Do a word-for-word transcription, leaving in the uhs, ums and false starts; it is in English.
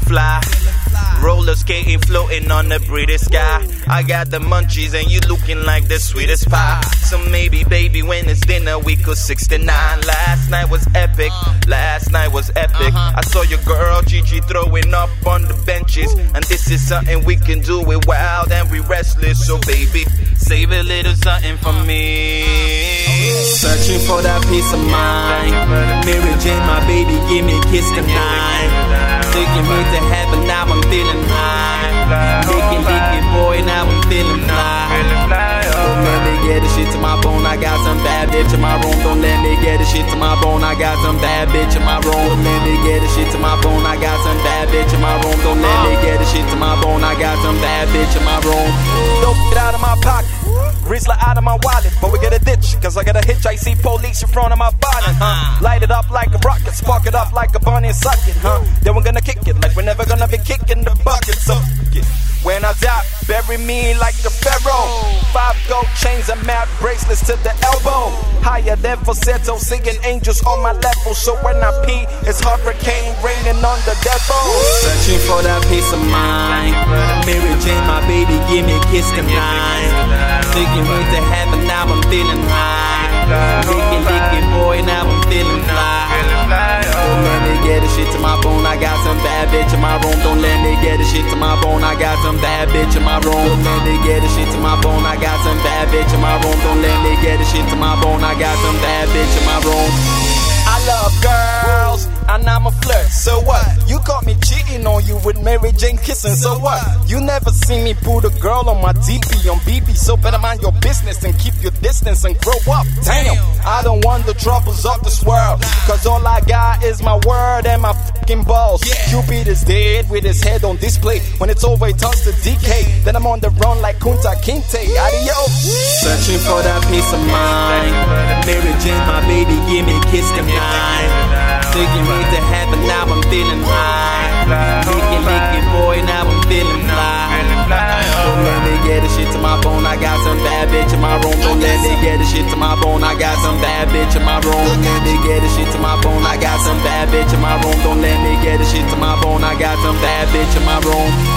fly. Roller skating, floating on the British sky. I got the munchies and you looking like the sweetest pie. So maybe, baby, when it's dinner, we could sixty-nine. Last night was epic, last night was epic. I saw your girl Gigi throwing up on the benches, and this is something we can do it wild and we restless. So baby, save a little something for me. Searching for that peace of mind. Mary Jane, my baby, give me a kiss tonight. Taking me to heaven, now I'm feeling high. Licking, licking, boy, now I'm feeling fly. Don't let me get the shit to my bone, I got some bad bitch in my room. Don't let me get the shit to my bone, I got some bad bitch in my room. Don't let me get the shit to my bone, I got some bad bitch in my room. Don't let me get the shit to my bone, I got some bad bitch in my room. Don't get out of my pocket, Rizla out of my wallet, but we get a ditch, cause I got a hitch, I see police in front of my body, huh? Light it up like a rocket, spark it up like a bunny and suck it, huh? Then we're gonna kick it, like we're never gonna be kicking the bucket, so yeah. When I die, bury me like a pharaoh. Five gold chains and mad bracelets to the elbow. Higher than falsetto, singing angels on my level. So when I pee, it's hurricane raining on the devil. Searching for that peace of mind. Mary Jane, my baby, give me a kiss tonight. Taking me to heaven, now I'm feeling high. Licking, licking, boy, now I'm feeling fly. Don't let me get the shit to my bone, I got some bad bitch in my room. Don't let me get the shit to my bone, I got some bad bitch in my room. Don't let me get the shit to my bone, I got some bad bitch in my room. Don't let me get the shit to my bone, I got some bad bitch in my room. I love girls, and I'm a flirt, so what? You caught me cheating on you with Mary Jane kissing, so what? You never see me put a girl on my D P on B B, so better mind your business and keep your distance and grow up. Damn, I don't want the troubles of this world, cause all I got is my word and my fucking balls. Cupid is dead with his head on display. When it's over, it turns to decay. Then I'm on the run like Kunta Kinte. Adios. Searching for that peace of mind. Mary Jane, my baby, give me a kiss tonight. Taking me to heaven, now I'm feeling high. Licking, licking, boy, now I'm feeling fly. Don't let me get the shit to my bone, I got some bad bitch in my room. Don't let me get the shit to my bone, I got some bad bitch in my room. Don't let me get the shit to my bone, I got some bad bitch in my room. Don't let me get the shit to my bone, I got some bad bitch in my room.